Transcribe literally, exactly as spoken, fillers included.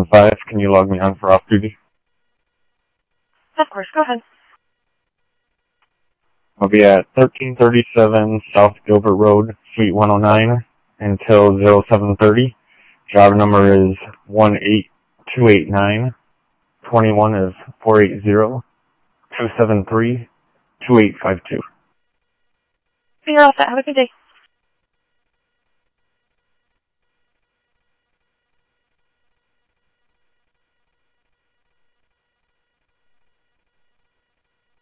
five. Can you log me on for off-duty? Of course, go ahead. I'll be at thirteen thirty-seven South Gilbert Road, Suite one oh nine, until zero seven thirty. Job number is one eight two eight nine. twenty-one is four eight zero, two seven three, two eight five two. You're all set. Have a good day.